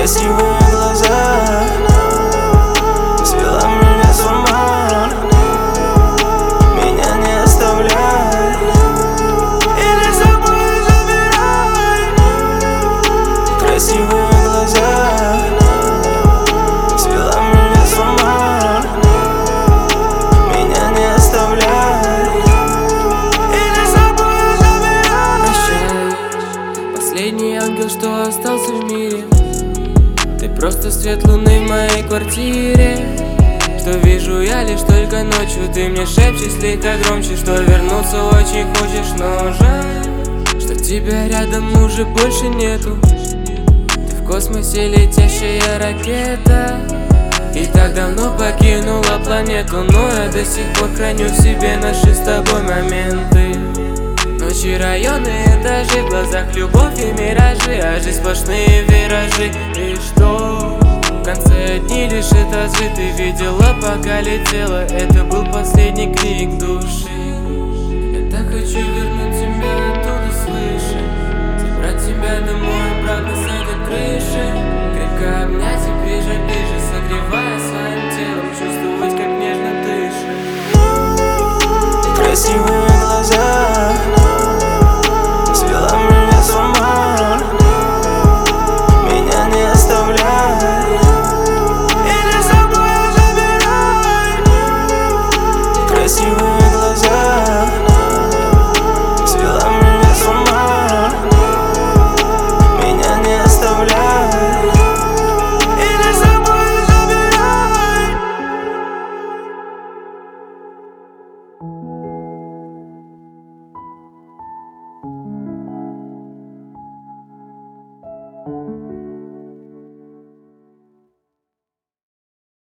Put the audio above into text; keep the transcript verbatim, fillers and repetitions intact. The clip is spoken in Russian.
Красивые глаза свела меня с ума. Меня не оставляй или с собой забирай. Красивые глаза свела меня с ума. Меня не оставляй или с собой забирай. Прощай, последний ангел, что остался в мире. Ты просто свет луны в моей квартире. Что вижу я лишь только ночью. Ты мне шепчешь слегка громче, что вернуться очень хочешь, но жаль, что тебя рядом уже больше нету. Ты в космосе летящая ракета, и так давно покинула планету. Но я до сих пор храню в себе наши с тобой моменты. Ночи, районы, этажи, в глазах любовь и миражи, а жизнь сплошные виражи. И что? В конце дни лишь этажи ты видела, пока летела. Это был последний крик души. Я так хочу вернуть тебя оттуда свыше, забрать тебя домой, обратно с этой крыши, крепко обнять